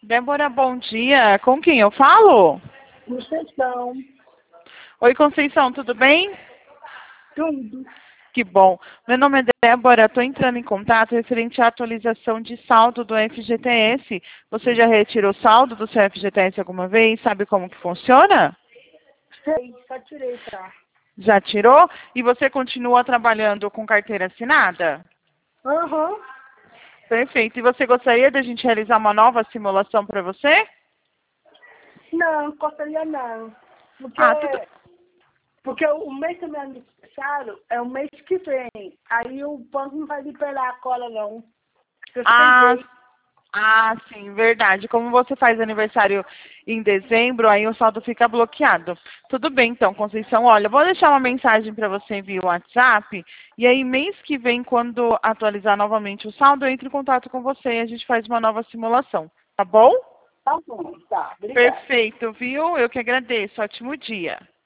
Débora, bom dia. Com quem eu falo? Conceição, Oi, Conceição, tudo bem? tudo. Que bom. Meu nome é Débora, estou entrando em contato referente à atualização de saldo do FGTS. Você já retirou saldo do seu FGTS alguma vez? Sabe como que funciona? Sei, só tirei, tá? Já tirou? E você continua trabalhando com carteira assinada? Aham. Perfeito. E você gostaria de a gente realizar uma nova simulação para você? Não, gostaria não. Porque, Ah, tudo. porque o mês do meu aniversário é o mês que vem. Aí o banco não vai liberar a cola, não. Eu Ah, peguei. sim, verdade. Como você faz aniversário em dezembro, aí o saldo fica bloqueado. Tudo bem, então, Conceição. Olha, eu vou deixar uma mensagem para você via WhatsApp. E aí, mês que vem, quando atualizar novamente o saldo, eu entro em contato com você e a gente faz uma nova simulação. Tá bom? Tá bom, tá. Obrigada. Perfeito, viu? Eu que agradeço. Ótimo dia.